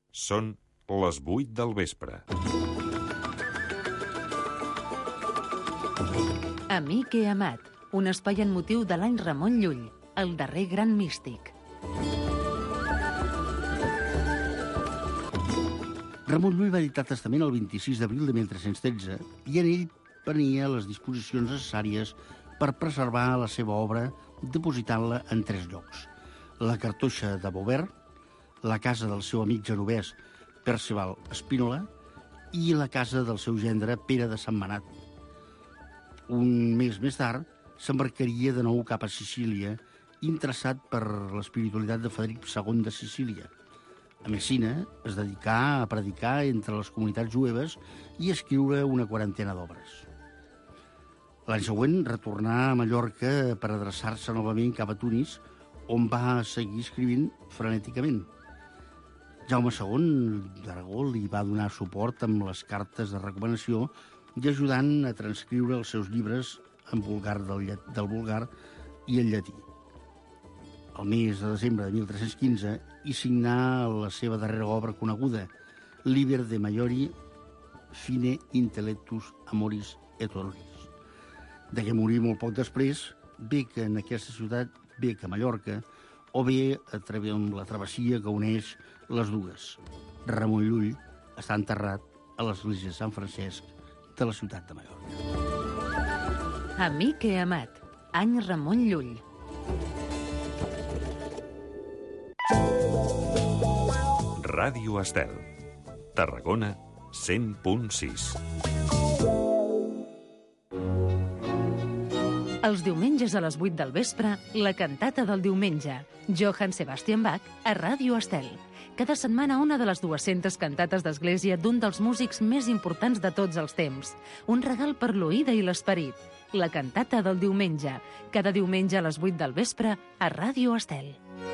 Són les 8 del vespre. Amic he amat, un espai en motiu de l'any Ramon Llull, el darrer gran místic. Ramon Llull va editar testament el 26 d'abril de 1313 i en ell prenia les disposicions necessàries per preservar la seva obra dipositant-la en 3 llocs. La cartoixa de Beauvert, la casa del seu amic genovès Perceval Spínola i la casa del seu gendre Pere de Sentmenat. Un mes més tard s'embarcaria de nou cap a Sicília, interessat per l'espiritualitat de Frederic II de Sicília. A Messina es dedicà a predicar entre les comunitats jueves i a escriure una quarantena d'obres. L'any següent retornà a Mallorca per adreçar-se novament cap a Tunis, on va seguir escrivint frenèticament. Jaume II d'Aragó li va donar suport amb les cartes de recomanació i ajudant a transcriure els seus llibres en vulgar del vulgar i en llatí. El mes de desembre de 1315 hi signà la seva darrera obra coneguda, Liber de Maiori Fine Intellectus Amoris et Oloris. Degué morir molt poc després, bé que en aquesta ciutat, bé que a Mallorca, o bé amb la travessia que uneix les dues. Ramon Llull està enterrat a l'església de Sant Francesc de la ciutat de Mallorca. Amic he amat, any Ramon Llull. Ràdio Estel. Tarragona 100.6. Els diumenges a les 8 del vespre, la cantata del diumenge. Johann Sebastian Bach a Ràdio Estel. Cada setmana una de les 200 cantates d'església d'un dels músics més importants de tots els temps. Un regal per l'oïda i l'esperit. La cantata del diumenge. Cada diumenge a les 8 del vespre a Ràdio Estel.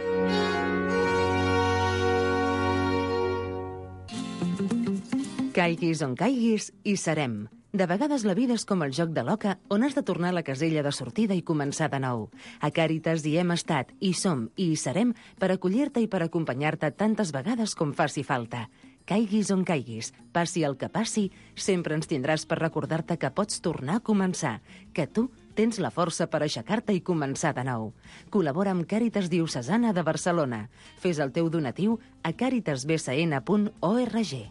Caiguis on caiguis, hi serem. De vegades la vida és com el joc de l'oca, on has de tornar a la casella de sortida i començar de nou. A Càritas hi hem estat, hi som i hi serem per acollir-te i per acompanyar-te tantes vegades com faci falta. Caiguis on caiguis, passi el que passi, sempre ens tindràs per recordar-te que pots tornar a començar, que tu tens la força per aixecar-te i començar de nou. Col·labora amb Càritas Diocesana de Barcelona. Fes el teu donatiu a caritasbcn.org.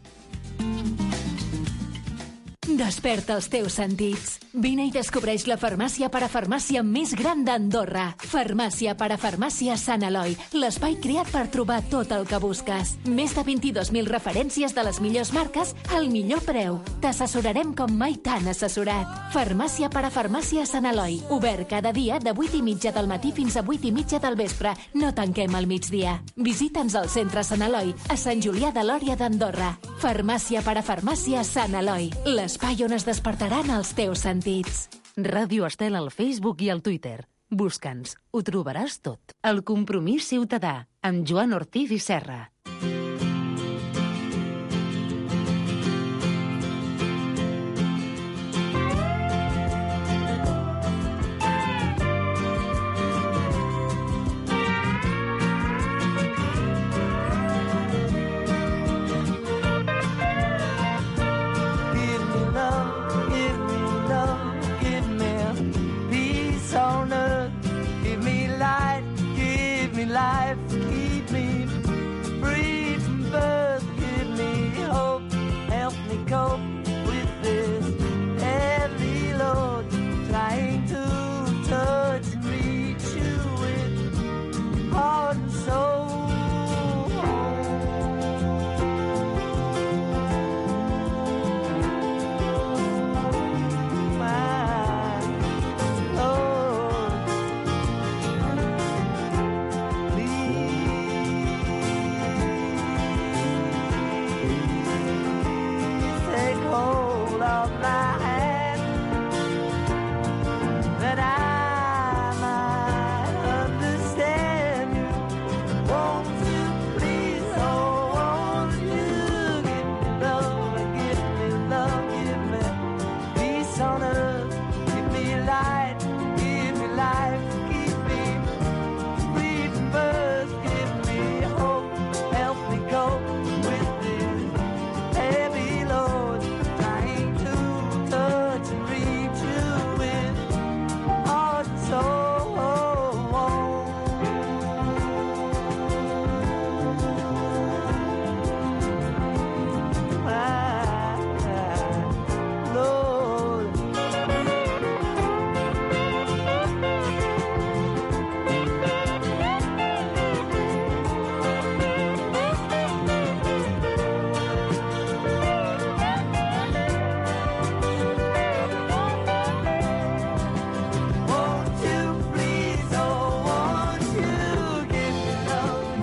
Desperta els teus sentits. Vine i descobreix la farmàcia parafarmàcia més gran d'Andorra. Farmàcia parafarmàcia Sant Eloi, l'espai creat per trobar tot el que busques. Més de 22.000 referències de les millors marques al millor preu. T'assessorarem com mai t'han assessorat. Farmàcia parafarmàcia Sant Eloi, obert cada dia de 8:30 del matí fins a 8:30 del vespre. No tanquem al migdia. Visita'ns al centre Sant Eloi, a Sant Julià de Lòria d'Andorra. Farmàcia parafarmàcia Sant Eloi, l'espai on es despertaran els teus sentits. Ràdio Estel al Facebook i al Twitter. Busca'ns, ho trobaràs tot. El compromís ciutadà, amb Joan Ortiz i Serra. Life, keep me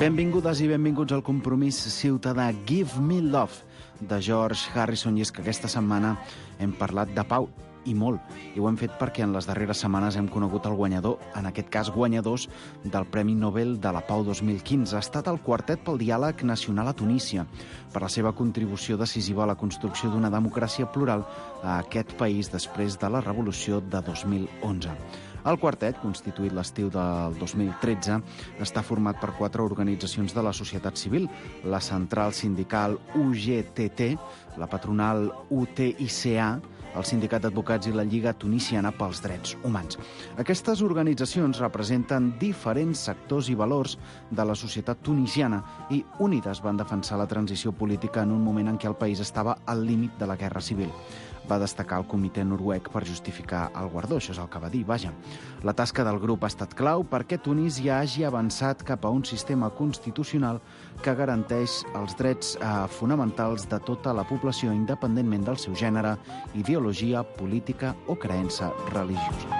Benvingudes i benvinguts al compromís ciutadà Give Me Love de George Harrison. I és que aquesta setmana hem parlat de pau i molt. I ho hem fet perquè en les darreres setmanes hem conegut el guanyador, en aquest cas guanyadors, del Premi Nobel de la Pau 2015. Ha estat el Quartet pel Diàleg Nacional a Tunísia, per la seva contribució decisiva a la construcció d'una democràcia plural a aquest país després de la revolució de 2011. El quartet, constituït l'estiu del 2013, està format per 4 organitzacions de la societat civil: la central sindical UGTT, la patronal UTICA, el Sindicat d'Advocats i la Lliga Tunisiana pels Drets Humans. Aquestes organitzacions representen diferents sectors i valors de la societat tunisiana i unides van defensar la transició política en un moment en què el país estava al límit de la guerra civil. Va destacar el comitè noruec per justificar el guardó, això és el que va dir, vaja. La tasca del grup ha estat clau perquè Tunísia hagi avançat cap a un sistema constitucional que garanteix els drets fonamentals de tota la població, independentment del seu gènere, ideologia, política o creença religiosa.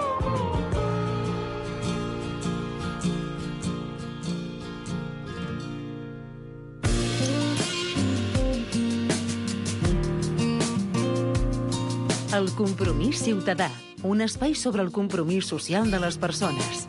El compromís ciutadà, un espai sobre el compromís social de les persones.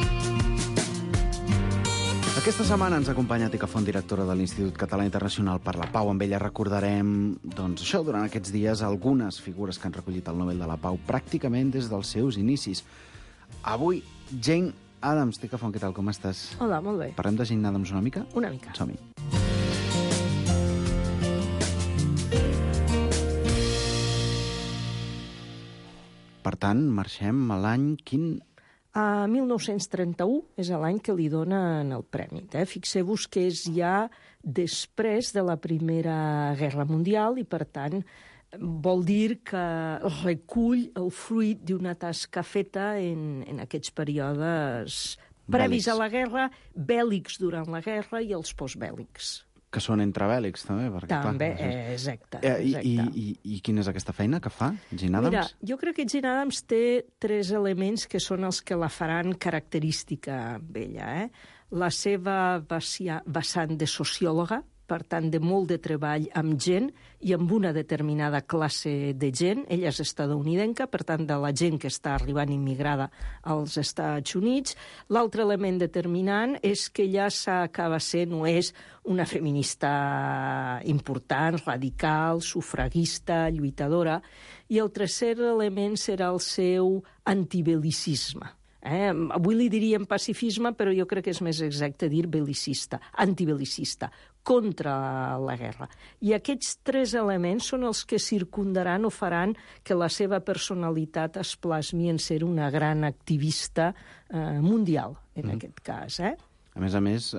Aquesta setmana ens acompanya Tica Font, directora de l'Institut Català Internacional per la Pau. Amb ella recordarem, doncs, això, durant aquests dies, algunes figures que han recollit el Nobel de la Pau pràcticament des dels seus inicis. Avui, Jane Addams. Tica Font, què tal, com estàs? Hola, molt bé. Parlem de Jane Addams una mica? Una mica. Som-hi. Per tant, marxem a l'any quin? A 1931 és l'any que li donen el premi. Fixeu-vos que és ja després de la Primera Guerra Mundial i, per tant, vol dir que recull el fruit d'una tasca feta en aquests períodes previs a la guerra, bèl·lics durant la guerra i els postbèl·lics. Que són entrebèl·lics, també. Perquè, també, clar, exacte. I quina és aquesta feina que fa, Jane Addams? Mira, jo crec que Jane Addams té 3 elements que són els que la faran característica d'ella. La seva vessant de sociòloga, per tant, de molt de treball amb gent i amb una determinada classe de gent. Ella és estadounidenca, per tant, de la gent que està arribant immigrada als Estats Units. L'altre element determinant és que ella s'acaba sent o és una feminista important, radical, sufragista, lluitadora. I el tercer element serà el seu antibel·licisme. Avui li diríem pacifisme, però jo crec que és més exacte dir bel·licista, antibel·licista, contra la guerra. I aquests 3 elements són els que circundaran o faran que la seva personalitat es plasmi en ser una gran activista mundial, en aquest cas. A més,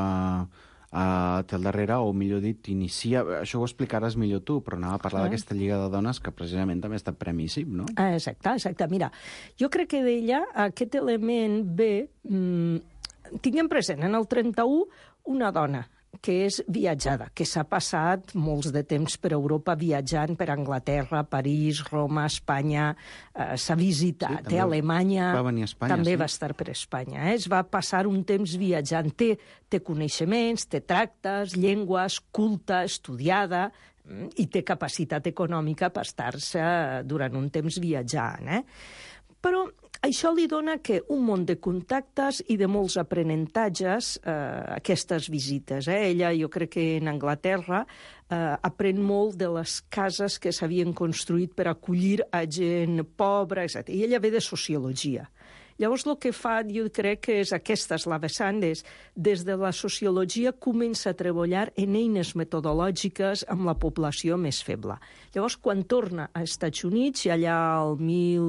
té al darrere, o millor dit, inicia... Això ho explicaràs millor tu, però anava a parlar d'aquesta Lliga de Dones que precisament també ha estat premi CIP, no? Exacte. Mira, jo crec que d'ella aquest element ve... Tinguem present, en el 31, una dona que és viatjada, que s'ha passat molts de temps per Europa viatjant per Anglaterra, París, Roma, Espanya, s'ha visitat, Alemanya, va venir a Espanya, també va estar per Espanya. Es va passar un temps viatjant, té coneixements, té tractes, llengües, culta, estudiada, i té capacitat econòmica per estar-se durant un temps viatjant. Però això li dona que un munt de contactes i de molts aprenentatges aquestes visites. Ella, jo crec que en Anglaterra, aprèn molt de les cases que s'havien construït per acollir a gent pobra, etc. I ella ve de sociologia. Llavors, el que fa, jo crec que és aquesta és la vessant, des de la sociologia comença a treballar en eines metodològiques amb la població més feble. Llavors, quan torna als Estats Units, i allà al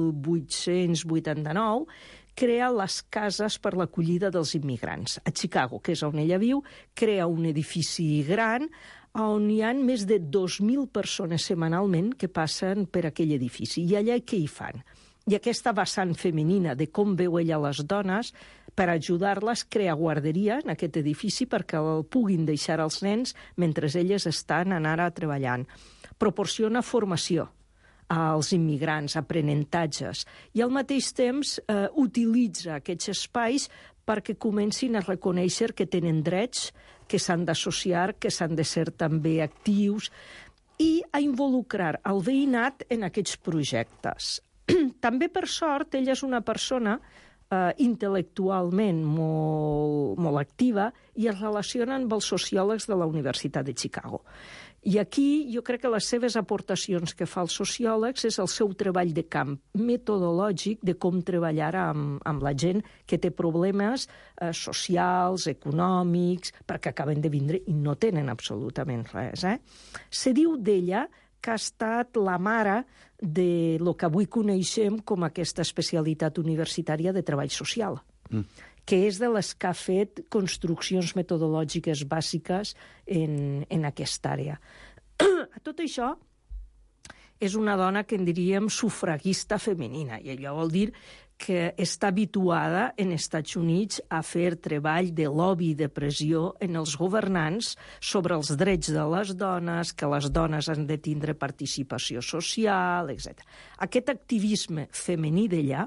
1889, crea les cases per l'acollida dels immigrants. A Chicago, que és on ella viu, crea un edifici gran on hi ha més de 2.000 persones setmanalment que passen per aquell edifici. I allà què hi fan? I aquesta vessant femenina de com veu ella les dones, per ajudar-les, crea guarderia en aquest edifici perquè el puguin deixar els nens mentre elles estan anant a treballant. Proporciona formació als immigrants, aprenentatges, i al mateix temps utilitza aquests espais perquè comencin a reconèixer que tenen drets, que s'han d'associar, que s'han de ser també actius, i a involucrar el veïnat en aquests projectes. També, per sort, ella és una persona intel·lectualment molt activa i es relaciona amb els sociòlegs de la Universitat de Chicago. I aquí jo crec que les seves aportacions que fa els sociòlegs és el seu treball de camp metodològic de com treballar amb la gent que té problemes socials, econòmics, perquè acaben de vindre i no tenen absolutament res. Se diu d'ella que ha estat la mare de lo que avui coneixem com aquesta especialitat universitària de treball social, que és de les que ha fet construccions metodològiques bàsiques en aquesta àrea. A tot això, és una dona que en diríem sufragista femenina, i allò vol dir que està habituada en Estats Units a fer treball de lobby de pressió en els governants sobre els drets de les dones, que les dones han de tindre participació social, etc. Aquest activisme femení d'allà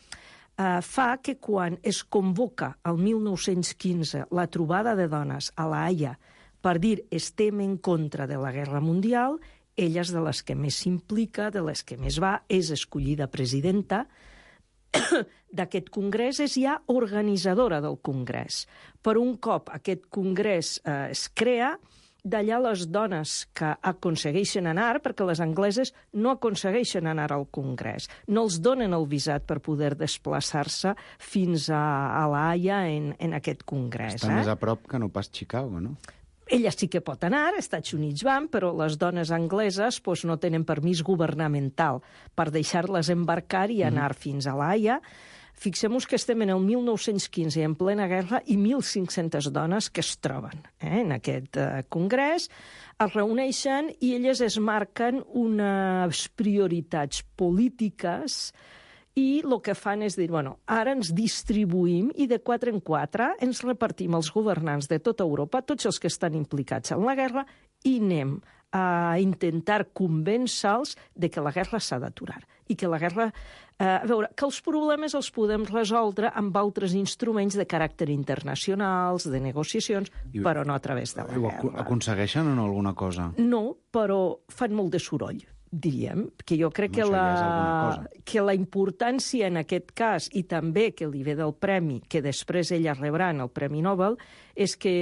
fa que quan es convoca el 1915 la trobada de dones a la Haia per dir estem en contra de la Guerra Mundial, ella és de les que més s'implica, de les que més va, és escollida presidenta d'aquest congrés, és ja organitzadora del congrés. Per un cop aquest congrés es crea, d'allà les dones que aconsegueixen anar, perquè les angleses no aconsegueixen anar al congrés, no els donen el visat per poder desplaçar-se fins a la Haia en aquest congrés. Està més a prop que no pas Chicago, no? Ella sí que pot anar, als Estats Units van, però les dones angleses no tenen permís governamental per deixar-les embarcar i anar fins a la Haia. Fixem-nos que estem en el 1915, en plena guerra, i 1.500 dones que es troben en aquest congrés, es reuneixen i elles es marquen unes prioritats polítiques i el que fan és dir, bueno, ara ens distribuïm i de 4 en 4 ens repartim els governants de tota Europa, tots els que estan implicats en la guerra, i anem a intentar convèncer-los de que la guerra s'ha d'aturar i que la guerra... A veure, que els problemes els podem resoldre amb altres instruments de caràcter internacionals, de negociacions, però no a través de la guerra. Aconsegueixen o no alguna cosa? No, però fan molt de soroll, diríem, que jo crec que la importància en aquest cas, i també que li ve del premi, que després ella rebrà en el Premi Nobel, és que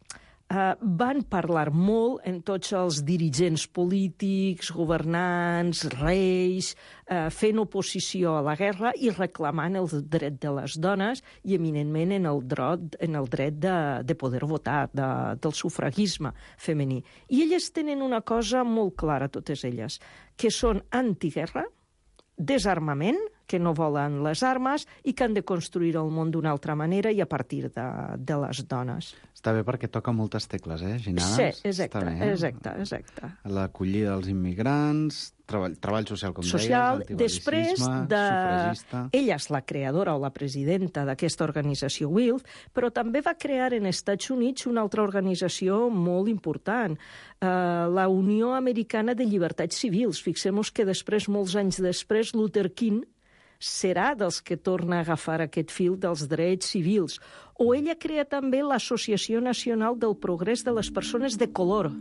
van parlar molt en tots els dirigents polítics, governants, reis, fent oposició a la guerra i reclamant el dret de les dones i, eminentment, en el dret de poder votar, del sufragisme femení. I elles tenen una cosa molt clara, totes elles, que són antiguerra, desarmament, que no volen les armes i que han de construir el món d'una altra manera i a partir de les dones. Està bé perquè toca moltes tecles, Ginades? Sí, exacte. L'acollida dels immigrants, treball social, com deies, després sufragista... Ella és la creadora o la presidenta d'aquesta organització WILF, però també va crear en Estats Units una altra organització molt important, la Unió Americana de Llibertats Civils. Fixem-nos que després, molts anys després, Luther King serà dels que torna a agafar aquest fil dels drets civils. O ella crea també l'Associació Nacional del Progrés de les Persones de Color.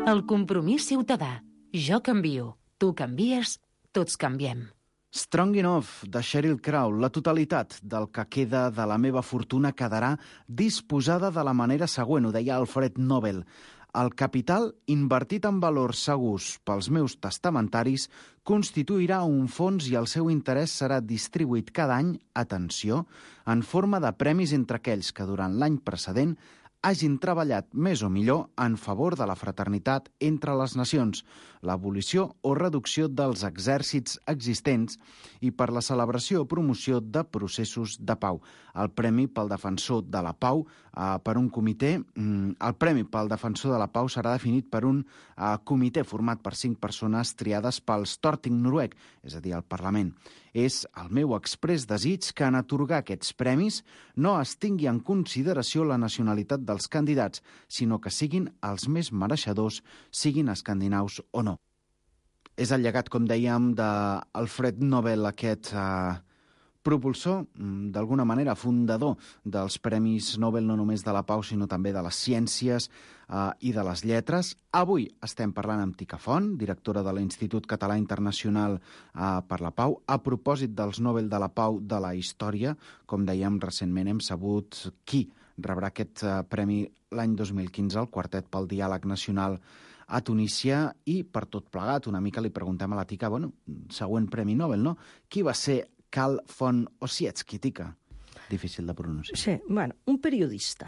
El compromís ciutadà. Jo canvio, tu canvies, tots canviem. Strong Enough, de Sheryl Crow. La totalitat del que queda de la meva fortuna quedarà disposada de la manera següent, ho deia Alfred Nobel. El capital, invertit en valors segurs pels meus testamentaris, constituirà un fons i el seu interès serà distribuït cada any, atenció, en forma de premis entre aquells que durant l'any precedent hagin treballat més o millor en favor de la fraternitat entre les nacions, l'abolició o reducció dels exèrcits existents i per la celebració o promoció de processos de pau. El Premi pel Defensor de la Pau per un comitè. El Premi pel Defensor de la Pau serà definit per un comitè format per 5 persones triades pel Storting noruec, és a dir, el Parlament. És el meu exprés desig que en atorgar aquests premis no es tingui en consideració la nacionalitat dels candidats, sinó que siguin els més mereixedors, siguin escandinaus o no. És el llegat, com dèiem, d'Alfred Nobel, aquest propulsor, d'alguna manera fundador dels Premis Nobel, no només de la Pau, sinó també de les ciències i de les lletres. Avui estem parlant amb Tica Font, directora de l'Institut Català Internacional per la Pau, a propòsit dels Nobel de la Pau de la història. Com dèiem, recentment hem sabut qui rebrà aquest premi l'any 2015, el Quartet pel Diàleg Nacional a Tunísia, i per tot plegat una mica li preguntem a la Tica, següent Premi Nobel, no? Qui va ser Carl von Ossietzky, Tica? Difícil de pronunciar. Sí, un periodista.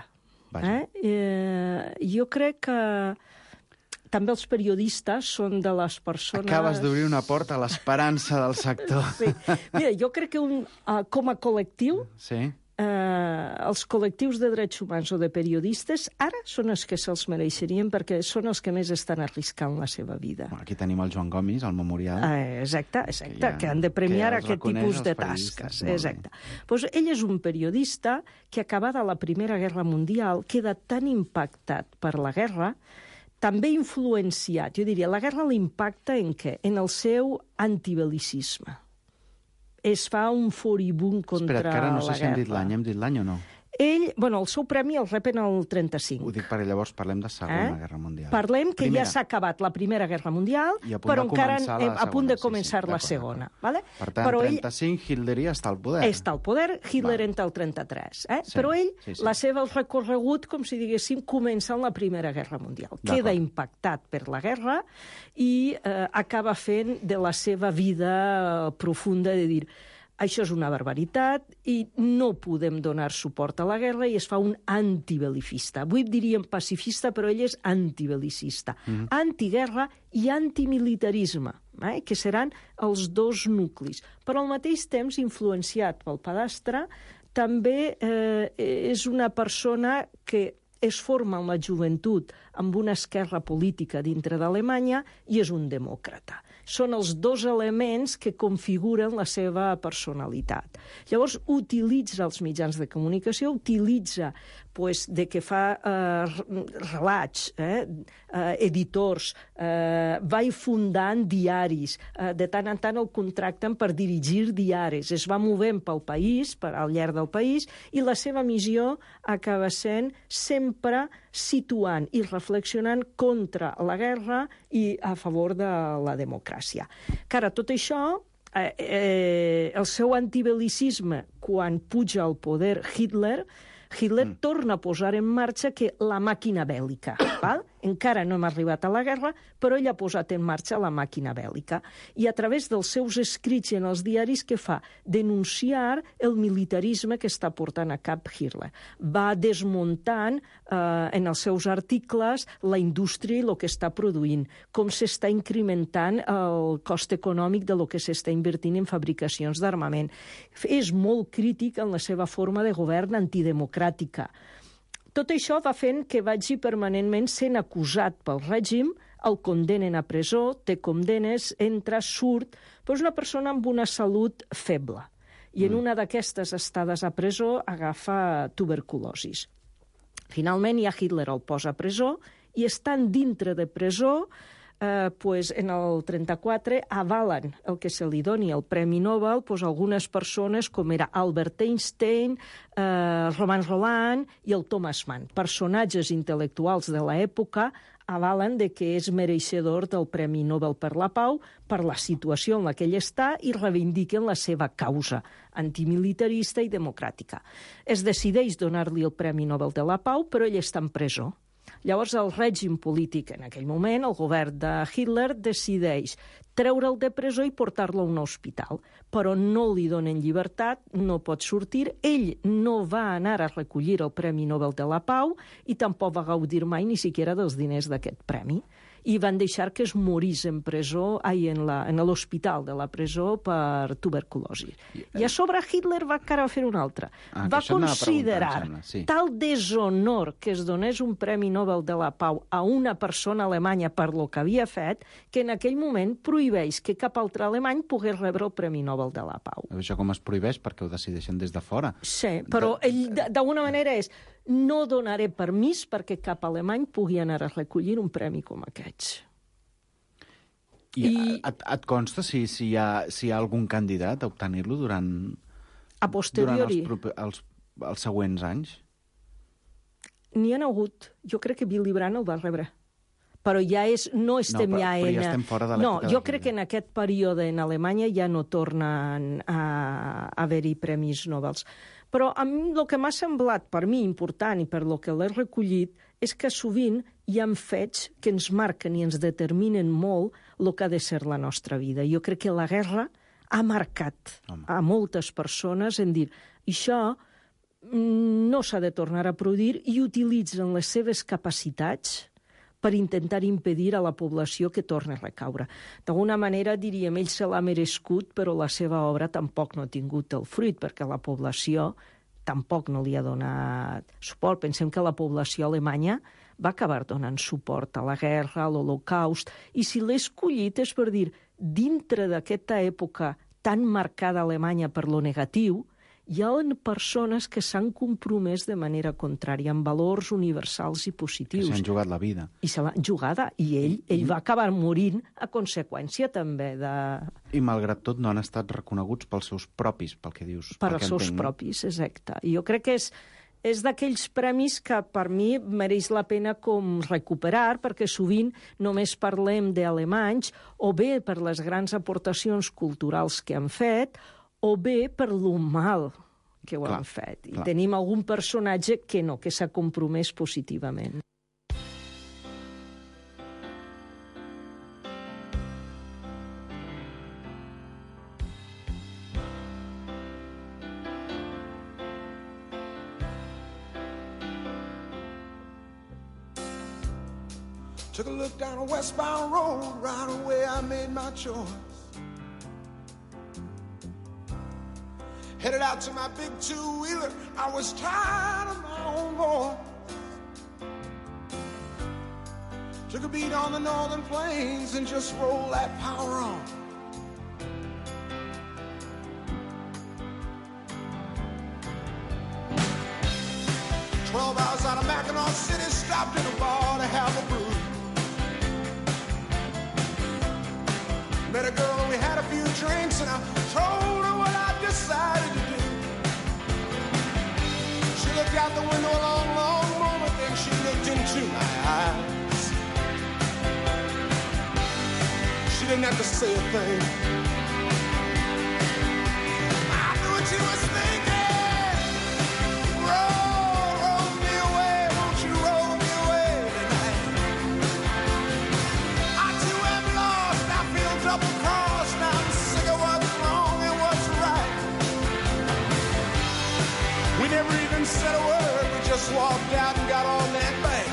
Jo crec que també els periodistes són de les persones... Acabes d'obrir una porta a l'esperança del sector. Sí. Mira, jo crec que com a col·lectiu, sí, els col·lectius de drets humans o de periodistes ara són els que se'ls mereixerien perquè són els que més estan arriscant la seva vida. Aquí tenim el Joan Gomis, el memorial. Exacte, que han de premiar aquest tipus de tasques. Exacte. Pues ell és un periodista que, acabada la Primera Guerra Mundial, queda tan impactat per la guerra, també influenciat, jo diria, la guerra l'impacta en què? En el seu antibelicisme. Es fa un furibund contra la guerra. Espera't, que ara no sé si hem dit l'any o no. Ell, el seu premi el rep en el 35. Ho dic perquè llavors parlem de Segona Guerra Mundial. Parlem que ja s'ha acabat la Primera Guerra Mundial, però encara a punt de començar la Segona. Per tant, el 35, Hitler ja està al poder. Està al poder, Hitler entra al 33. Però ell, el seu recorregut, com si diguéssim, comença en la Primera Guerra Mundial. Queda impactat per la guerra i acaba fent de la seva vida profunda de dir... Això és una barbaritat i no podem donar suport a la guerra, i es fa un antibelicista. Avui diríem pacifista, però ell és antibelicista. Antiguerra i antimilitarisme, que seran els dos nuclis. Però al mateix temps, influenciat pel padastre, també és una persona que es forma en la joventut amb una esquerra política dintre d'Alemanya i és un demòcrata. Són els dos elements que configuren la seva personalitat. Llavors, utilitza els mitjans de comunicació, utilitza de que fa relats, editors, va fundant diaris, de tant en tant el contracten per dirigir diaris, es va movent pel país, al llarg del país, i la seva missió acaba sent sempre situant i reflexionant contra la guerra i a favor de la democràcia. Cara, tot això, el seu antibelicisme, quan puja al poder Hitler torna a posar en marxa la màquina bèl·lica. Encara no hem arribat a la guerra, però ell ha posat en marxa la màquina bèl·lica. I a través dels seus escrits en els diaris, què fa? Denunciar el militarisme que està portant a cap Hitler. Va desmuntant en els seus articles la indústria i el que està produint, com s'està incrementant el cost econòmic de lo que s'està invertint en fabricacions d'armament. És molt crític en la seva forma de govern antidemocràtica. Tot això va fent que vagi permanentment sent acusat pel règim, el condenen a presó, té condemnes, entra, surt, però és una persona amb una salut feble. I en una d'aquestes estades a presó agafa tuberculosis. Finalment, ja Hitler el posa a presó i estant dintre de presó en el 34 avalen el que se li doni el Premi Nobel algunes persones com era Albert Einstein, Romain Rolland i el Thomas Mann, personatges intel·lectuals de l'època, avalen de que és mereixedor del Premi Nobel per la Pau per la situació en la que ell està i reivindiquen la seva causa antimilitarista i democràtica. Es decideix donar-li el Premi Nobel de la Pau, però ell està en presó. Llavors, el règim polític en aquell moment, el govern de Hitler, decideix treure'l de presó i portar-lo a un hospital. Però no li donen llibertat, no pot sortir. Ell no va anar a recollir el Premi Nobel de la Pau i tampoc va gaudir mai ni siquiera dels diners d'aquest premi. I van deixar que es morís en presó, en l'hospital de la presó per tuberculosi. I a sobre Hitler va encara fer una altra. Va considerar tal deshonor que es donés un Premi Nobel de la Pau a una persona alemanya per lo que havia fet, que en aquell moment prohibeix que cap altre alemany pogués rebre el Premi Nobel de la Pau. Això com es prohibeix? Perquè ho decideixen des de fora. Sí, però ell d'alguna manera és no donaré permís perquè cap alemany pugui anar a recollir un premi com aquests. I et consta si hi ha algun candidat a obtenir-lo durant els següents anys? N'hi ha hagut. Jo crec que Willy Brandt el va rebre. Però ja estem ja estem fora de l'època. No, jo crec que en aquest període en Alemanya ja no tornen a haver-hi premis Nobels. Però a mi el que m'ha semblat, per mi, important i per lo que l'he recollit, és que sovint hi ha fets que ens marquen i ens determinen molt el que ha de ser la nostra vida. Jo crec que la guerra ha marcat a moltes persones en dir això no s'ha de tornar a produir i utilitzen les seves capacitats per intentar impedir a la població que torni a recaure. D'alguna manera, diríem, ell se l'ha merescut, però la seva obra tampoc no ha tingut el fruit, perquè la població tampoc no li ha donat suport. Pensem que la població alemanya va acabar donant suport a la guerra, a l'Holocaust, i si l'he escollit és per dir, dintre d'aquesta època tan marcada a Alemanya per lo negatiu, hi ha persones que s'han compromès de manera contrària, amb valors universals i positius. Que s'han jugat la vida. I se l'han jugada, i ell va acabar morint a conseqüència també de... I malgrat tot no han estat reconeguts pels seus propis, pel que dius. Per als seus propis, exacte. I jo crec que és d'aquells premis que per mi mereix la pena com recuperar, perquè sovint només parlem d'alemanys, o bé per les grans aportacions culturals que han fet, o bé per lo mal que ho han fet. I tenim algun personatge que no, que s'ha compromès positivament. Took a look down a westbound road, right away I made my choice. Headed out to my big two-wheeler, I was tired of my own voice. Took a beat on the northern plains and just rolled that power on. $12 out of Mackinac City, stopped in a bar to have a brew. Met a girl and we had a few drinks and I told her what I decided to do. She looked out the window a long, long moment, then she looked into my eyes. She didn't have to say a thing. I knew what she was thinking. Roll me away, won't you roll me away tonight? I too am lost, I feel double-crossed, I'm sick of what's wrong and what's right. We never even said a word, we just walked out and got on that bank.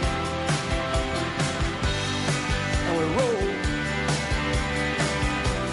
And we rolled.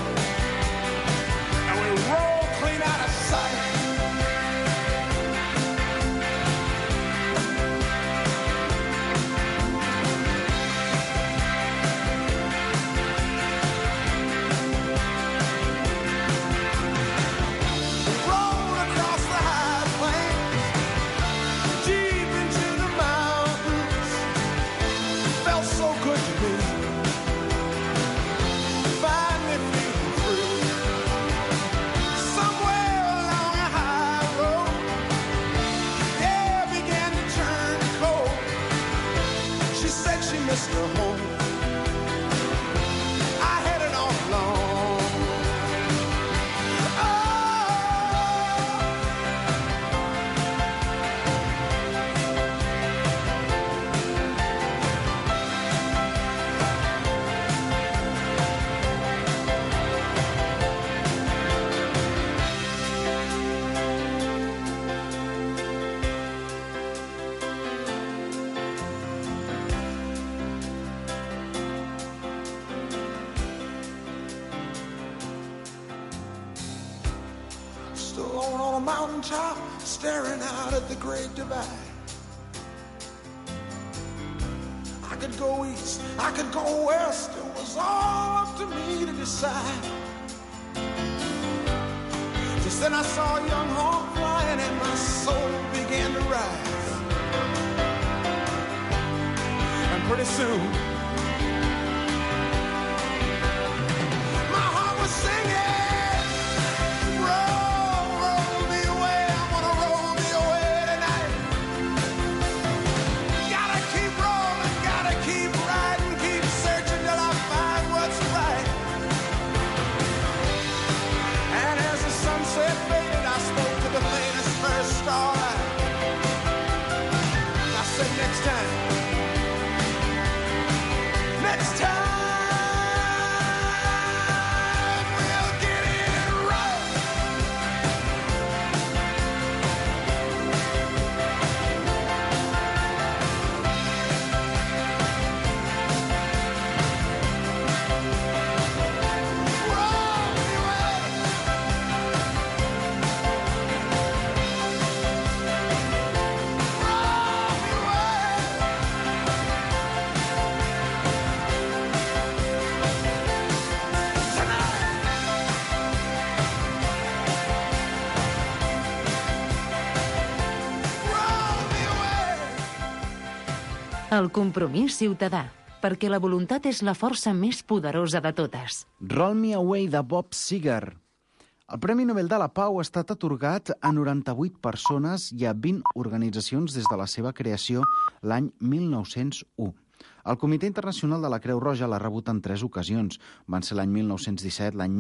her home. I had it all along. Stood alone on a mountaintop, staring out at the Great Divide. I could go east, I could go west, it was all up to me to decide. Just then I saw a young hawk flying and my soul began to rise. And pretty soon, my heart was singing. El compromís ciutadà, perquè la voluntat és la força més poderosa de totes. Roll Me Away, de Bob Seger. El Premi Nobel de la Pau ha estat atorgat a 98 persones i a 20 organitzacions des de la seva creació l'any 1901. El Comitè Internacional de la Creu Roja l'ha rebut en 3 ocasions. Van ser l'any 1917, l'any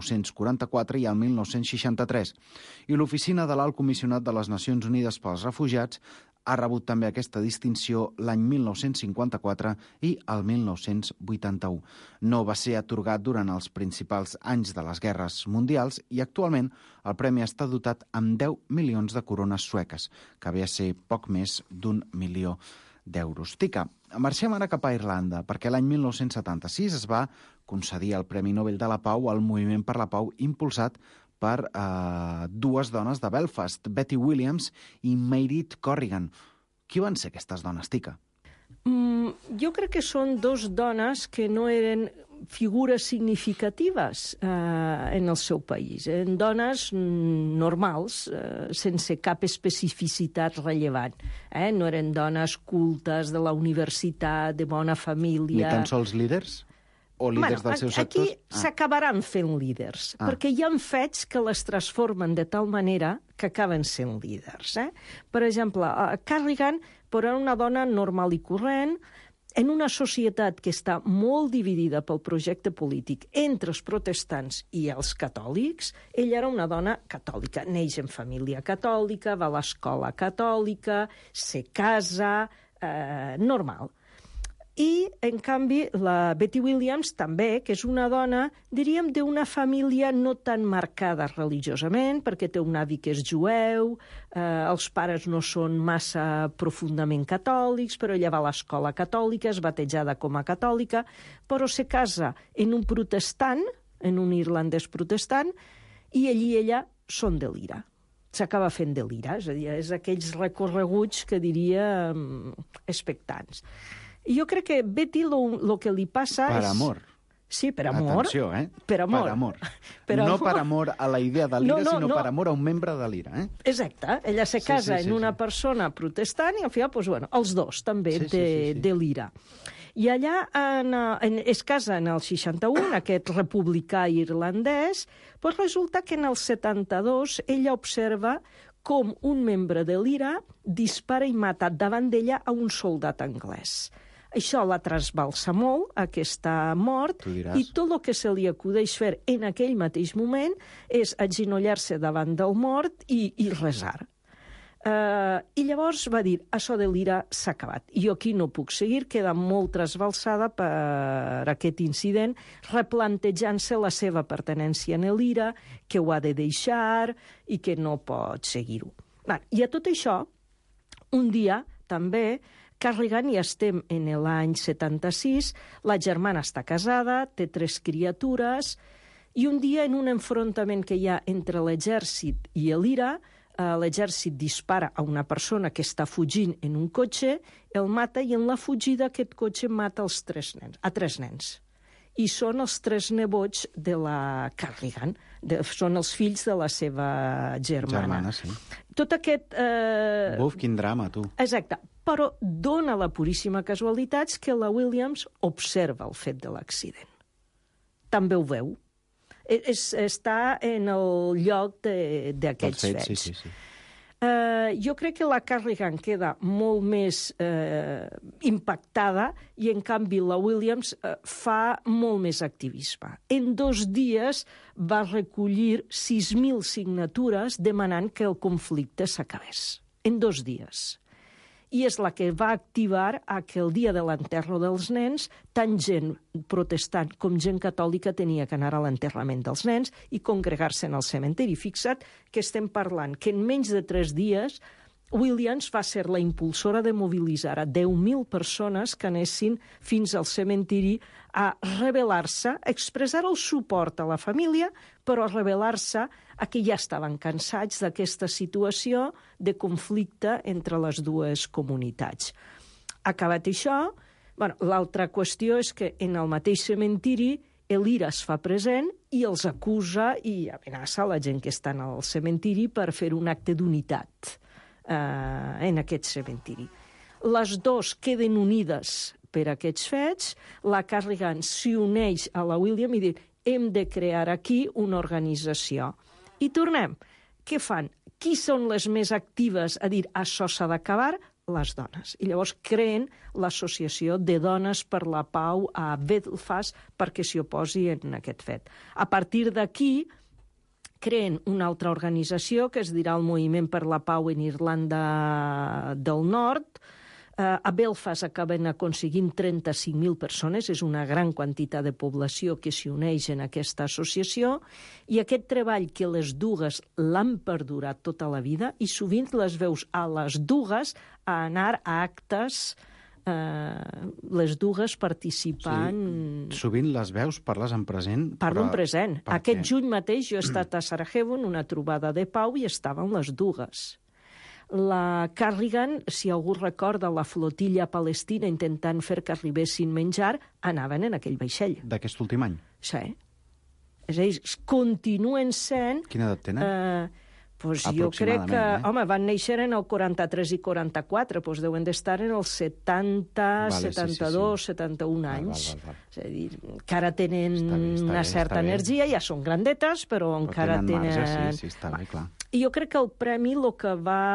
1944 i el 1963. I l'Oficina de l'Alt Comissionat de les Nacions Unides pels Refugiats ha rebut també aquesta distinció l'any 1954 i el 1981. No va ser atorgat durant els principals anys de les guerres mundials i actualment el premi està dotat amb 10 milions de corones sueques, que ve a ser poc més d'1 milió d'euros. Tica, marxem ara cap a Irlanda, perquè l'any 1976 es va concedir el Premi Nobel de la Pau al Moviment per la Pau impulsat per 2 dones de Belfast, Betty Williams i Mairead Corrigan. Qui van ser aquestes dones, Tica? Jo crec que són 2 dones que no eren figures significatives en el seu país. Eren dones normals, sense cap especificitat rellevant. No eren dones cultes de la universitat, de bona família. Ni tan sols líders? O líders dels seus sectors? Aquí s'acabaran fent líders, perquè hi ha fets que les transformen de tal manera que acaben sent líders. Per exemple, Carrigan era una dona normal i corrent, en una societat que està molt dividida pel projecte polític entre els protestants i els catòlics. Ella era una dona catòlica, neix en família catòlica, va a l'escola catòlica, se casa, normal. I, en canvi, la Betty Williams també, que és una dona, diríem, d'una família no tan marcada religiosament, perquè té un avi que és jueu, els pares no són massa profundament catòlics, però ella va a l'escola catòlica, és batejada com a catòlica, però se casa en un protestant, en un irlandès protestant, i ell i ella són de l'ira. S'acaba fent de l'ira, és a dir, és aquells recorreguts que diria expectants. I jo crec que Betty el que li passa és... Per amor. Sí, per amor. Atenció, Per amor. Per amor. No per amor a la idea de l'ira, sinó per amor a un membre de l'ira. Exacte. Ella se casa en una persona protestant i al final, els dos també de l'ira. I allà es casa en el 61, aquest republicà irlandès, però resulta que en el 72 ella observa com un membre de l'IRA dispara i mata davant d'ella a un soldat anglès. Això la trasbalsa molt, aquesta mort, i tot el que se li acudeix fer en aquell mateix moment és agenollar-se davant del mort i resar. I llavors va dir, això de l'ira s'ha acabat. Jo aquí no puc seguir, queda molt trasbalsada per aquest incident, replantejant-se la seva pertinència en l'ira, que ho ha de deixar i que no pot seguir-ho. I a tot això, un dia també, Carrigan, ja estem en l'any 76, la germana està casada, té 3 criatures, i un dia en un enfrontament que hi ha entre l'exèrcit i l'ira, l'exèrcit dispara a una persona que està fugint en un cotxe, el mata i en la fugida aquest cotxe mata a 3 nens. I són els 3 nebots de la Carrigan, són els fills de la seva germana. Sí. Tot aquest... Buf, quin drama, tu. Exacte, però dona la puríssima casualitat que la Williams observa el fet de l'accident. També ho veu. Està en el lloc d'aquests fets. Sí. Jo crec que la Carrigan queda molt més impactada i, en canvi, la Williams fa molt més activisme. En 2 dies va recollir 6.000 signatures demanant que el conflicte s'acabés. En 2 dies. I és la que va activar a que el dia de l'enterro dels nens, tant gent protestant com gent catòlica tenia que anar a l'enterrament dels nens i congregar-se en el cementeri. Fixa't que estem parlant que en menys de 3 dies Williams va ser la impulsora de mobilitzar a 10.000 persones que anessin fins al cementiri a rebel·lar-se, a expressar el suport a la família, però a rebel·lar-se a que ja estaven cansats d'aquesta situació de conflicte entre les 2 comunitats. Acabat això, l'altra qüestió és que en el mateix cementiri l'IRA es fa present i els acusa i amenaça la gent que està al cementiri per fer un acte d'unitat en aquest cementiri. Les 2 queden unides per aquests fets, la Carrigan s'hi uneix a la William i diu hem de crear aquí una organització. I tornem. Què fan? Qui són les més actives a dir això s'ha d'acabar? Les dones. I llavors creen l'Associació de Dones per la Pau a Belfast perquè s'hi oposi en aquest fet. A partir d'aquí, creen una altra organització que es dirà el Moviment per la Pau en Irlanda del Nord. A Belfast acaben aconseguint 35.000 persones, és una gran quantitat de població que s'hi uneix en aquesta associació, i aquest treball que les dues l'han perdurat tota la vida, i sovint les veus a les dues a anar a actes, les dues participant... Sí, sovint les veus, parles en present... Parlo en present. Aquest juny mateix jo he estat a Sarajevo en una trobada de pau i estaven les dues. La Carrigan, si algú recorda la flotilla palestina intentant fer que arribessin menjar, anaven en aquell vaixell. D'aquest últim any? Sí. És a dir, continuen sent... Quina edat tenen? Pues jo crec que, home, van néixer en el 43 i 44, doncs deuen d'estar en els 70, 72, 71 anys. Val. És a dir, encara tenen una certa energia, ja són grandetes, però encara tenen... Marge, sí, està bé, clar. I jo crec que el premi el que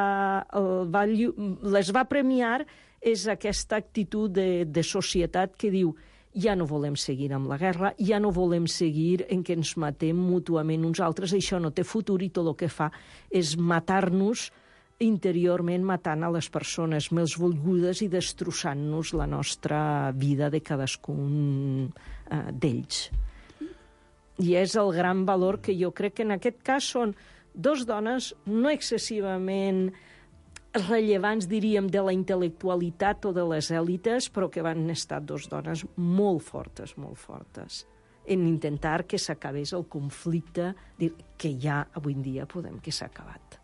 les va premiar és aquesta actitud de societat que diu ja no volem seguir amb la guerra, ja no volem seguir en què ens matem mútuament uns altres, això no té futur i tot el que fa és matar-nos interiorment, matant a les persones més volgudes i destrossant-nos la nostra vida de cadascun d'ells. I és el gran valor que jo crec que en aquest cas són 2 dones no excessivament rellevants, diríem, de la intel·lectualitat o de les èlites, però que van estar 2 dones molt fortes, en intentar que s'acabés el conflicte que ja avui en dia podem que s'ha acabat.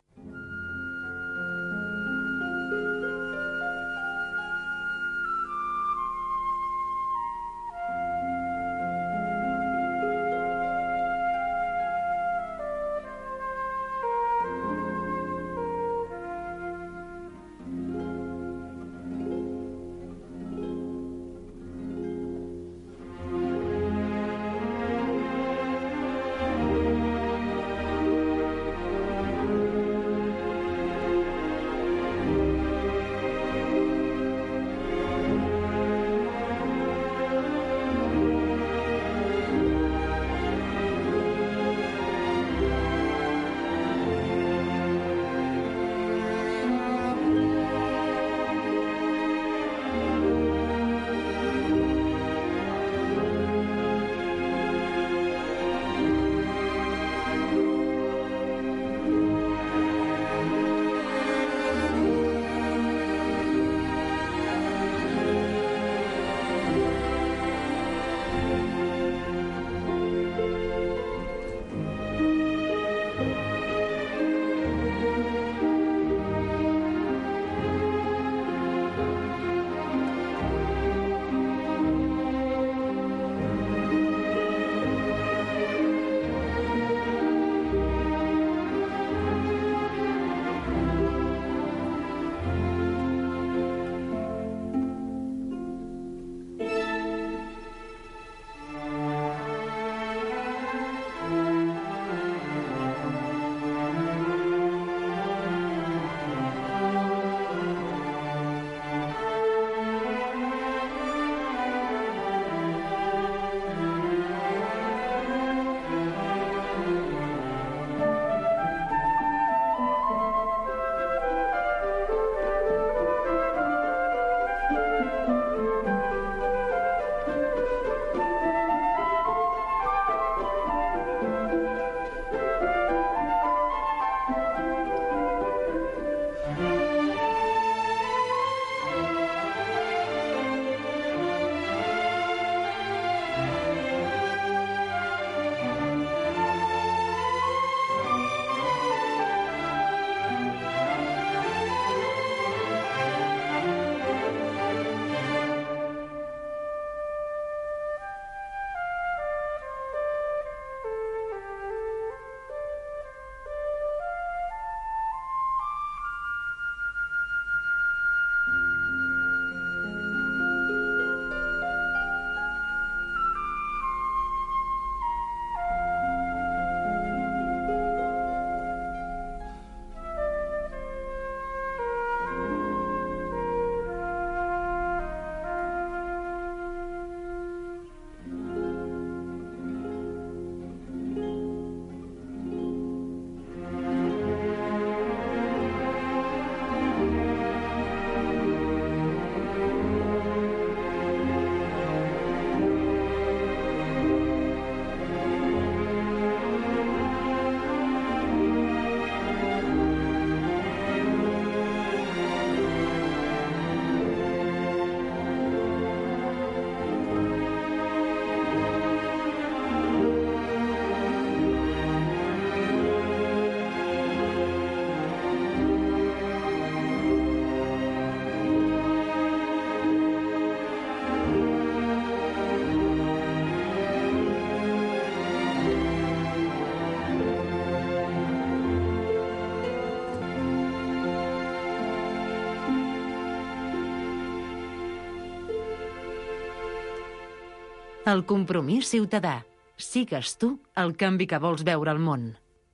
El compromís ciutadà. Sigues tu el canvi que vols veure al món.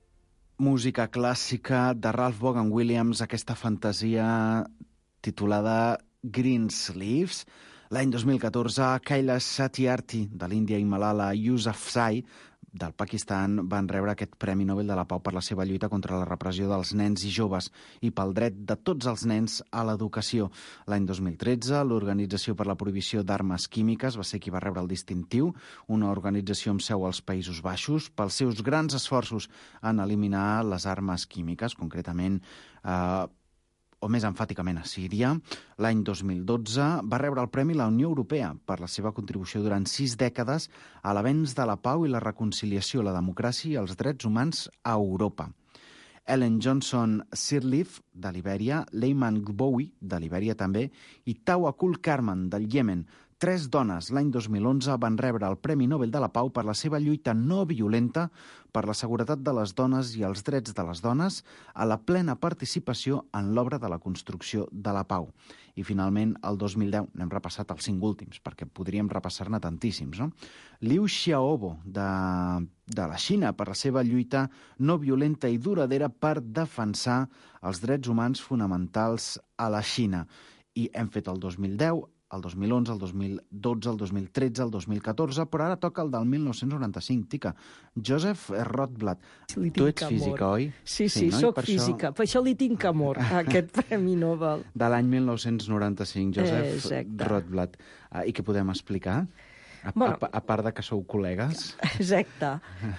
Música clàssica de Ralph Vaughan Williams, aquesta fantasia titulada Greensleeves. L'any 2014, Kailash Satyarthi, de l'Índia, i Malala Yousafzai, del Pakistan, van rebre aquest Premi Nobel de la Pau per la seva lluita contra la repressió dels nens i joves i pel dret de tots els nens a l'educació. L'any 2013, l'Organització per la Prohibició d'Armes Químiques va ser qui va rebre el distintiu, una organització amb seu als Països Baixos, pels seus grans esforços en eliminar les armes químiques, concretament o més enfàticament a Síria. L'any 2012 va rebre el Premi la Unió Europea per la seva contribució durant 6 dècades a l'avenç de la pau i la reconciliació, la democràcia i els drets humans a Europa. Ellen Johnson Sirleaf, de Libèria, Leyman Gbowi, de Libèria també, i Tawakkul Karman, del Iemen. 3 dones l'any 2011 van rebre el Premi Nobel de la Pau per la seva lluita no violenta per la seguretat de les dones i els drets de les dones a la plena participació en l'obra de la construcció de la pau. I finalment, el 2010, n'hem repassat els 5 últims, perquè podríem repassar-ne tantíssims, no? Liu Xiaobo, de la Xina, per la seva lluita no violenta i duradera per defensar els drets humans fonamentals a la Xina. I hem fet el 2010, el 2011, el 2012, el 2013, el 2014, però ara toca el del 1995. Tica, Joseph Rotblat. Tu ets física, oi? Sí, no? Soc física. Per això li tinc amor, a aquest Premi Nobel. De l'any 1995, Joseph Rotblat. I què podem explicar? A part de que sou col·legues. Exacte.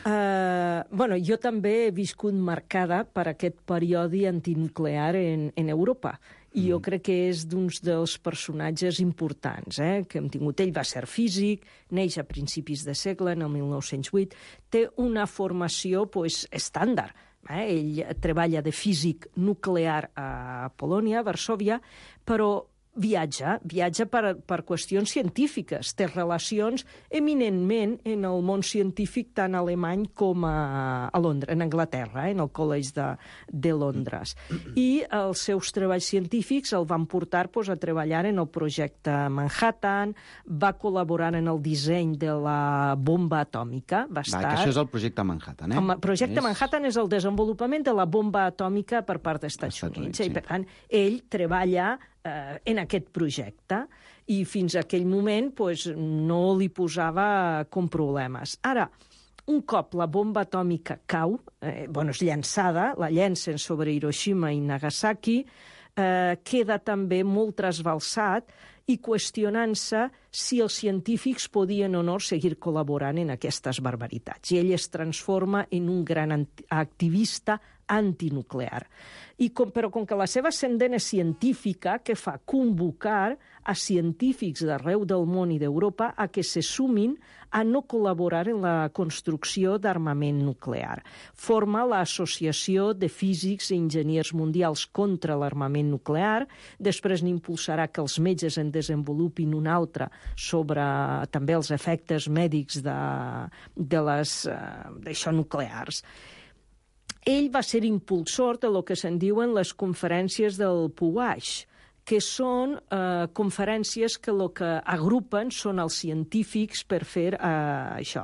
Jo també he viscut marcada per aquest període antinuclear en Europa. I jo crec que és d'uns dels personatges importants que hem tingut. Ell va ser físic, neix a principis de segle, en el 1908, té una formació estàndard. Ell treballa de físic nuclear a Polònia, a Varsòvia, però viatja per qüestions científiques, té relacions eminentment en el món científic tant alemany com a Londres, en Anglaterra, en el College de Londres. I els seus treballs científics el van portar a treballar en el projecte Manhattan, va col·laborar en el disseny de la bomba atòmica. Que això és el projecte Manhattan, El projecte Manhattan és el desenvolupament de la bomba atòmica per part dels Estats Units. I, per tant, ell treballa en aquest projecte i fins a aquell moment no li posava com problemes. Ara, un cop la bomba atòmica cau, és llançada, la llencen sobre Hiroshima i Nagasaki, queda també molt trasbalsat i qüestionant-se si els científics podien o no seguir col·laborant en aquestes barbaritats. I ell es transforma en un gran activista antinuclear. Però com que la seva ascendent és científica, que fa convocar a científics d'arreu del món i d'Europa a que se sumin a no col·laborar en la construcció d'armament nuclear. Forma l'Associació de Físics i Enginyers Mundials contra l'Armament Nuclear, després n'impulsarà que els metges en desenvolupin una altra sobre també els efectes mèdics d'això nuclears. Ell va ser impulsor de lo que se'n diuen les conferències del Puig, que són conferències que el que agrupen són els científics per fer això,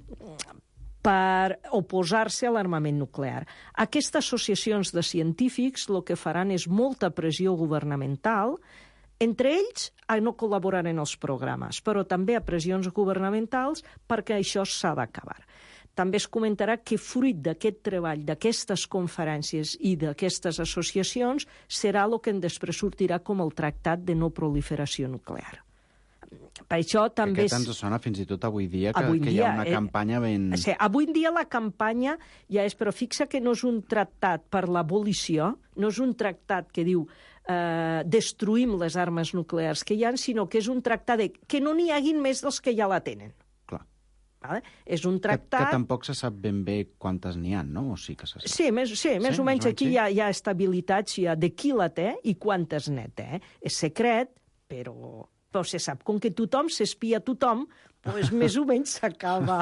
per oposar-se a l'armament nuclear. Aquestes associacions de científics el que faran és molta pressió governamental, entre ells a no col·laborar en els programes, però també a pressions governamentals perquè això s'ha d'acabar. També es comentarà que fruit d'aquest treball, d'aquestes conferències i d'aquestes associacions, serà el que després sortirà com el Tractat de No Proliferació Nuclear. Per això també... Aquest ens sona fins i tot avui dia, que hi ha una campanya ben... Sí, avui en dia la campanya ja és... Però fixa que no és un tractat per l'abolició, no és un tractat que diu destruïm les armes nuclears que hi ha, sinó que és un tractat de que no n'hi haguin més dels que ja la tenen. Vale? És un tractat... Que tampoc se sap ben bé quantes n'hi ha, no? O sí que se sap. Sí, més o menys aquí hi ha estabilitats de qui la té i quantes n'hi té. És secret, però se sap. Com que tothom s'espia tothom, doncs més o menys s'acaba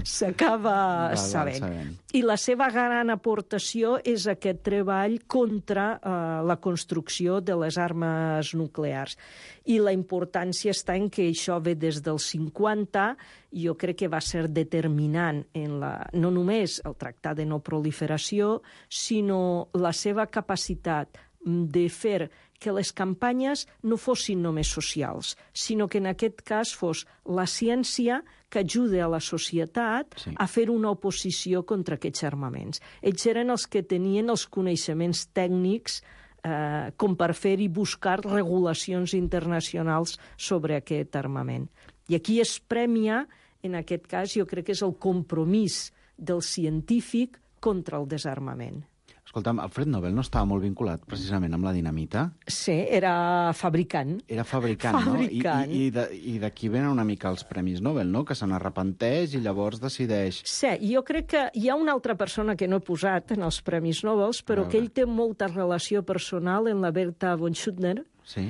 sabent. I la seva gran aportació és aquest treball contra la construcció de les armes nuclears. I la importància està en que això ve des dels 50, i jo crec que va ser determinant en no només el Tractat de No Proliferació, sinó la seva capacitat de fer que les campanyes no fossin només socials, sinó que en aquest cas fos la ciència que ajuda a la societat a fer una oposició contra aquests armaments. Ells eren els que tenien els coneixements tècnics com per fer i buscar regulacions internacionals sobre aquest armament. I aquí es premia, en aquest cas, jo crec que és el compromís del científic contra el desarmament. Escolta'm, Alfred Nobel no estava molt vinculat precisament amb la dinamita? Sí, era fabricant. Era fabricant, no? I d'aquí venen una mica els Premis Nobel, no? Que se n'arrepenteix i llavors decideix... Sí, jo crec que hi ha una altra persona que no he posat en els Premis Nobel, però que ell té molta relació personal en la Berta von Suttner. Sí.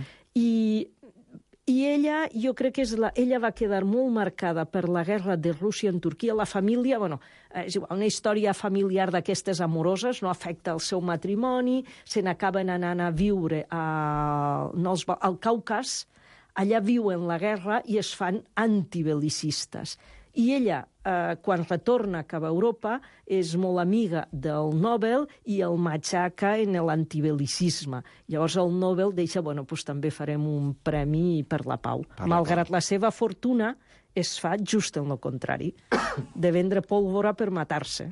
I ella, jo crec que ella va quedar molt marcada per la guerra de Rússia en Turquia. La família, és igual, una història familiar d'aquestes amoroses, no afecta el seu matrimoni, se n'acaben anant a viure al Caucas, allà viuen la guerra i es fan antibel·licistes. I ella, quan retorna cap a Europa, és molt amiga del Nobel i el matxaca en l'antibel·licisme. Llavors el Nobel deixa, doncs també farem un premi per la pau. Malgrat la seva fortuna, es fa just el contrari, de vendre pólvora per matar-se.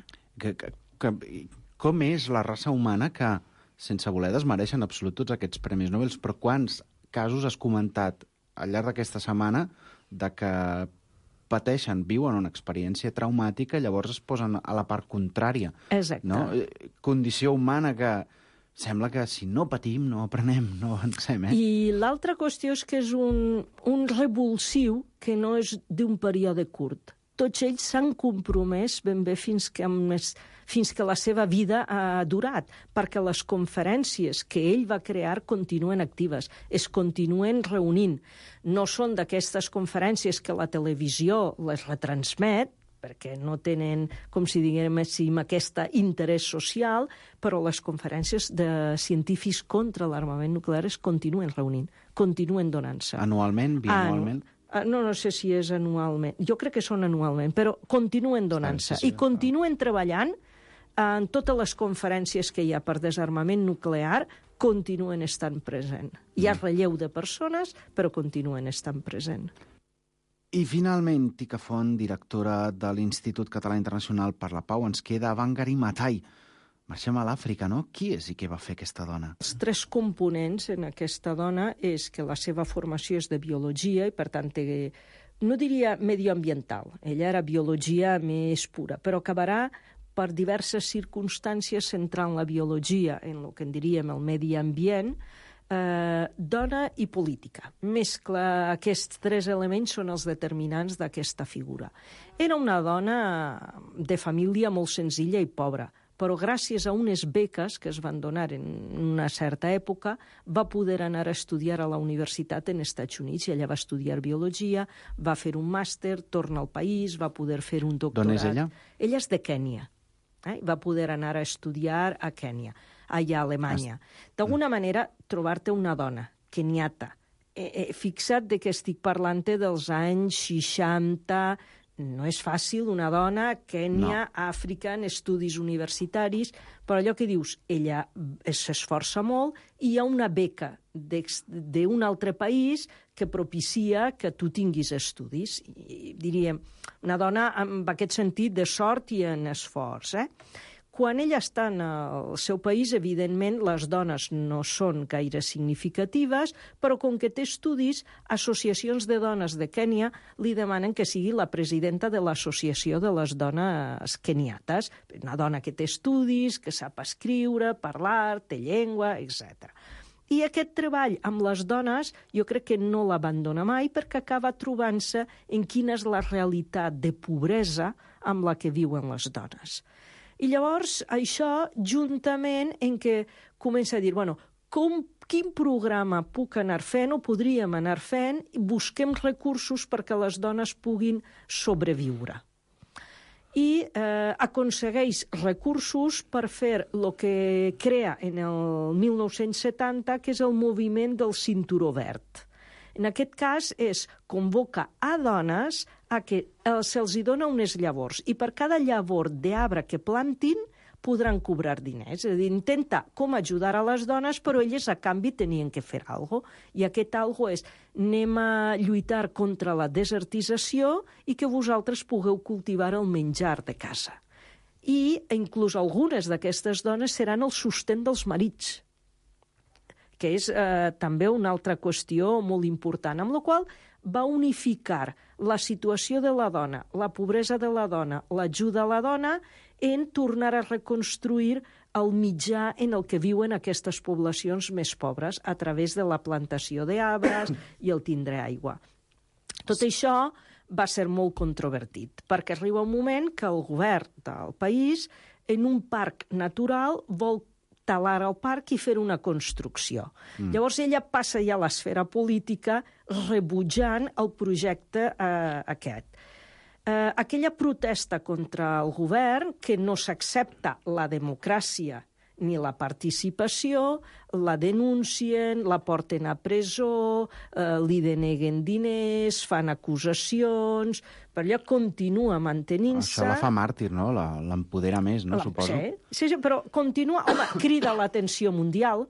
Com és la raça humana que, sense voler desmereixen en absolut tots aquests Premis Nobel, però quants casos has comentat al llarg d'aquesta setmana de que pateixen, viuen una experiència traumàtica i llavors es posen a la part contrària. Exacte. No? Condició humana que sembla que si no patim, no aprenem, no avancem. I l'altra qüestió és que és un revulsiu que no és d'un període curt. Tots ells s'han compromès ben bé fins que la seva vida ha durat, perquè les conferències que ell va crear continuen actives, es continuen reunint. No són d'aquestes conferències que la televisió les retransmet, perquè no tenen, com si diguéssim, aquest interès social, però les conferències de científics contra l'armament nuclear es continuen reunint, continuen donant-se. Anualment, bianualment? No sé si és anualment. Jo crec que són anualment, però continuen donant-se. I continuen treballant en totes les conferències que hi ha per desarmament nuclear, continuen estant present. Hi ha relleu de persones, però continuen estant present. I finalment, Tika Font, directora de l'Institut Català Internacional per la Pau, ens queda Wangari Maathai. Marxem a l'Àfrica, no? Qui és i què va fer aquesta dona? Els 3 components en aquesta dona és que la seva formació és de biologia i, per tant, no diria medioambiental. Ella era biologia més pura, però acabarà per diverses circumstàncies centrant la biologia en el que en diríem el medi ambient, dona i política. Mescla aquests 3 elements són els determinants d'aquesta figura. Era una dona de família molt senzilla i pobra, però gràcies a unes beques que es van donar en una certa època va poder anar a estudiar a la universitat en Estats Units i allà va estudiar biologia, va fer un màster, torna al país, va poder fer un doctorat. D'on és ella? Ella és de Kènia. Va poder anar a estudiar a Kènia, allà a Alemanya. D'alguna manera, trobar-te una dona keniata, fixa't de que estic parlant-te dels anys 60, no és fàcil, una dona, Kènia, Àfrica, en estudis universitaris, però allò que dius, ella s'esforça molt i hi ha una beca d'un altre país que propicia que tu tinguis estudis. I, diríem, una dona amb aquest sentit de sort i en esforç. Quan ella està en el seu país, evidentment, les dones no són gaire significatives, però com que té estudis, associacions de dones de Kènia li demanen que sigui la presidenta de l'Associació de les Dones Keniates. Una dona que té estudis, que sap escriure, parlar, té llengua, etc. I aquest treball amb les dones jo crec que no l'abandona mai perquè acaba trobant-se en quina és la realitat de pobresa amb la que viuen les dones. I llavors això, juntament en què comença a dir, bueno, quin programa puc anar fent o podríem anar fent i busquem recursos perquè les dones puguin sobreviure. I aconsegueix recursos per fer el que crea en el 1970, que és el moviment del cinturó verd. En aquest cas convoca a dones a que se'ls dona unes llavors i per cada llavor d'arbre que plantin podran cobrar diners. És a dir, intenta com ajudar a les dones, però elles a canvi tenien que fer alguna cosa. I aquest alguna cosa és anem a lluitar contra la desertització i que vosaltres pugueu cultivar el menjar de casa. I inclús algunes d'aquestes dones seran el sostén dels marits, que és també una altra qüestió molt important, amb la qual va unificar la situació de la dona, la pobresa de la dona, l'ajuda a la dona, en tornar a reconstruir el mitjà en el que viuen aquestes poblacions més pobres a través de la plantació d'arbres i el tindre aigua. Tot això va ser molt controvertit, perquè arriba un moment que el govern del país, en un parc natural, vol talar el parc i fer una construcció. Llavors ella passa ja a l'esfera política rebutjant el projecte aquest. Aquella protesta contra el govern, que no s'accepta la democràcia ni la participació, la denuncien, la porten a presó, li deneguen diners, fan acusacions, però ella continua mantenint-se... Això la fa màrtir, no? L'empodera més, no? Suposo. Sí, però continua... Home, crida l'atenció mundial,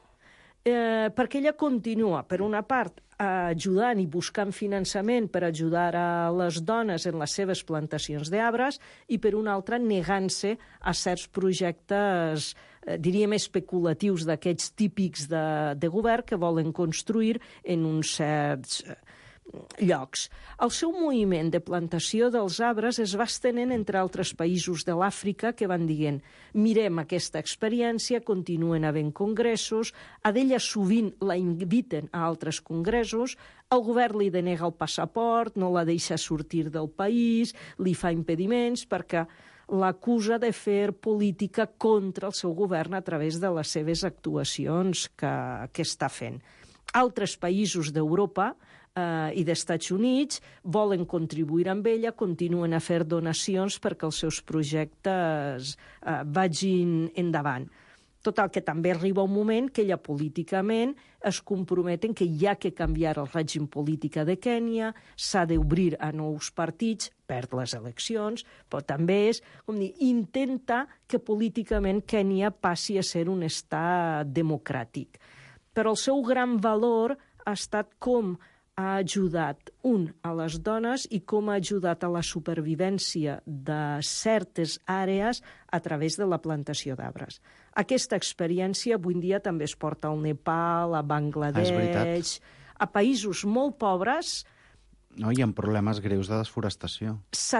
perquè ella continua, per una part, ajudant i buscant finançament per ajudar a les dones en les seves plantacions d'arbres i, per una altra, negant-se a certs projectes, diríem, especulatius d'aquests típics de govern que volen construir en uns certs llocs. El seu moviment de plantació dels arbres es va estenent entre altres països de l'Àfrica que van dient mirem aquesta experiència, continuen havent congressos, a d'ella sovint la inviten a altres congressos, el govern li denega el passaport, no la deixa sortir del país, li fa impediments perquè l'acusa de fer política contra el seu govern a través de les seves actuacions que està fent. Altres països d'Europa i d'Estats Units volen contribuir amb ella, continuen a fer donacions perquè els seus projectes vagin endavant. Total, que també arriba un moment que ella políticament es comprometen que hi ha que canviar el règim polític de Kènia, s'ha d'obrir a nous partits, perd les eleccions, però també és, com dir, intenta que políticament Kènia passi a ser un estat democràtic. Però el seu gran valor ha estat com ha ajudat, a les dones i com ha ajudat a la supervivència de certes àrees a través de la plantació d'arbres. Aquesta experiència avui en dia també es porta al Nepal, a Bangladesh, a països molt pobres. No, hi ha problemes greus de desforestació.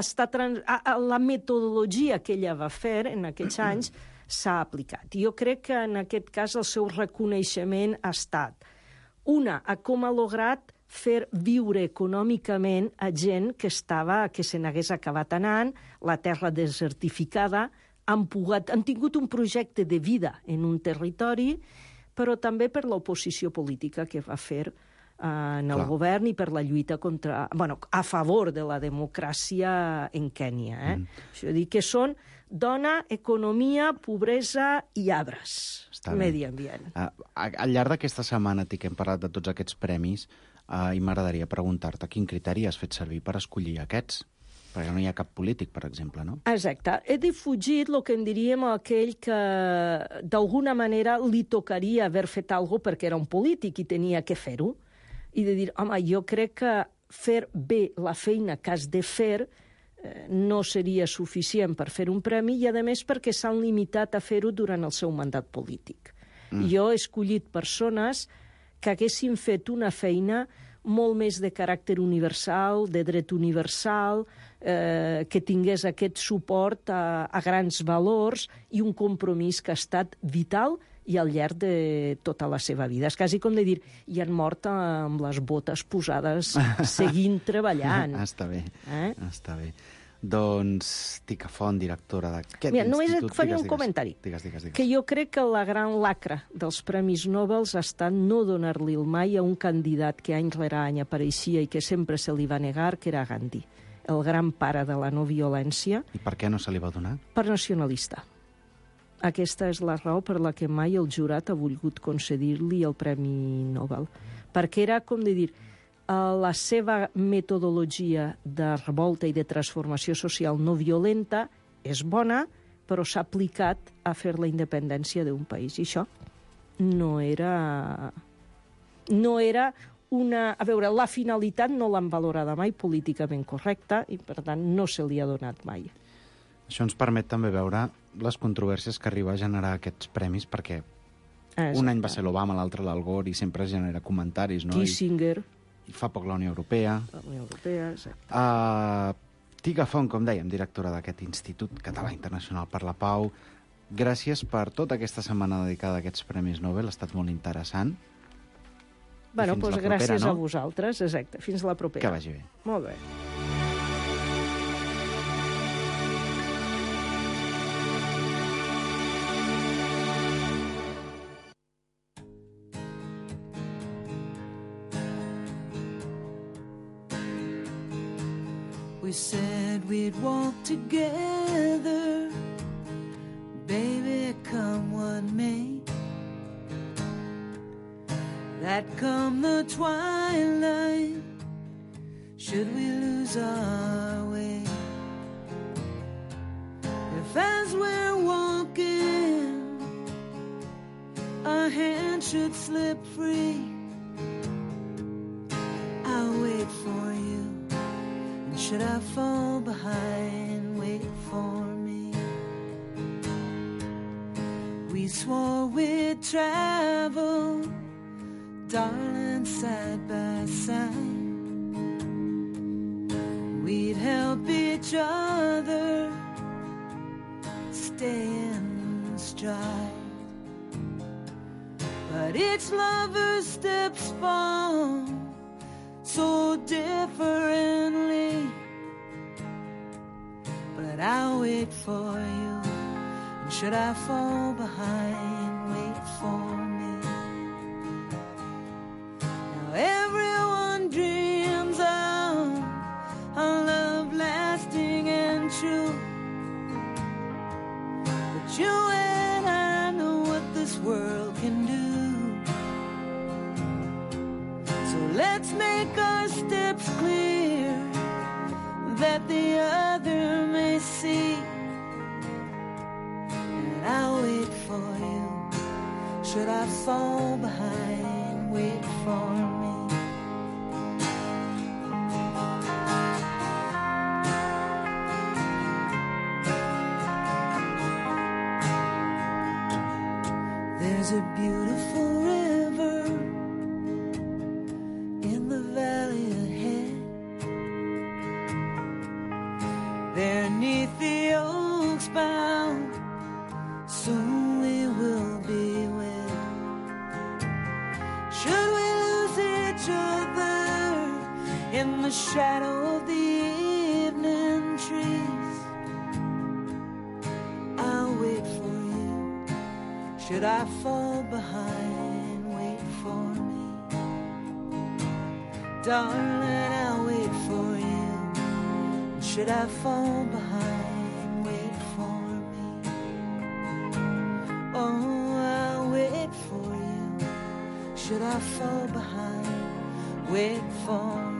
La metodologia que ella va fer en aquells anys s'ha aplicat. Jo crec que en aquest cas el seu reconeixement ha estat a com ha lograt fer viure econòmicament a gent que se n'hagués acabat anant, la terra desertificada, han tingut un projecte de vida en un territori, però també per l'oposició política que va fer en el govern i per la lluita a favor de la democràcia en Kènia. Això vol dir que són dona, economia, pobresa i arbres, medi ambient. Al llarg d'aquesta setmana, que hem parlat de tots aquests premis, i m'agradaria preguntar-te quin criteri has fet servir per escollir aquests, perquè no hi ha cap polític, per exemple, no? Exacte. He defugit el que en diríem aquell que d'alguna manera li tocaria haver fet alguna cosa perquè era un polític i tenia que fer-ho, i de dir, home, jo crec que fer bé la feina que has de fer no seria suficient per fer un premi i, a més, perquè s'han limitat a fer-ho durant el seu mandat polític. Jo he escollit persones que haguessin fet una feina molt més de caràcter universal, de dret universal, que tingués aquest suport a grans valors i un compromís que ha estat vital i al llarg de tota la seva vida. És quasi com de dir, i han mort amb les botes posades seguint treballant. Està bé, està bé. Doncs Tica Font, directora d'aquest institut... Només et faré un comentari. Digues. Que jo crec que la gran lacra dels Premis Nobel ha estat no donar-li'l mai a un candidat que any rere any apareixia i que sempre se li va negar, que era Gandhi, el gran pare de la no violència. I per què no se li va donar? Per nacionalista. Aquesta és la raó per la que mai el jurat ha volgut concedir-li el Premi Nobel. Perquè era, com de dir, la seva metodologia de revolta i de transformació social no violenta és bona, però s'ha aplicat a fer la independència d'un país. I això no era una... A veure, la finalitat no l'han valorada mai políticament correcta i, per tant, no se li ha donat mai. Això ens permet també veure les controvèrsies que arriba a generar aquests premis, perquè un any va ser l'Obama, l'altre l'Al Gore, i sempre genera comentaris, no? Kissinger... I fa poc la Unió Europea. La Unió Europea, exacte. Tica Font, com dèiem, directora d'aquest Institut Català Internacional per la Pau. Gràcies per tota aquesta setmana dedicada a aquests Premis Nobel. Ha estat molt interessant. Bueno, doncs gràcies a vosaltres, exacte. Fins la propera. Que vagi bé. Molt bé. We said we'd walk together, baby, come what may. That come the twilight, should we lose our way. If as we're walking, our hand should slip free, I'll wait for you. Should I fall behind, wait for me. We swore we'd travel, darling, side by side. We'd help each other stay in stride. But each lover's steps fall so differently. But I'll wait for you, and should I fall behind, wait for me. Now everyone dreams of a love lasting and true, but you and I know what this world can do. So let's make our steps clear, that the other may see. And I'll wait for you, should I fall behind, wait for me. There's a beautiful river in the valley ahead. There 'neath the oaks bound, soon we will be wed. Should we lose each other in the shadow of the evening trees, I'll wait for you. Should I fall behind, wait for me. Darling, I'll wait for you. Should I fall behind, wait for me. Oh, I'll wait for you. Should I fall behind, wait for me.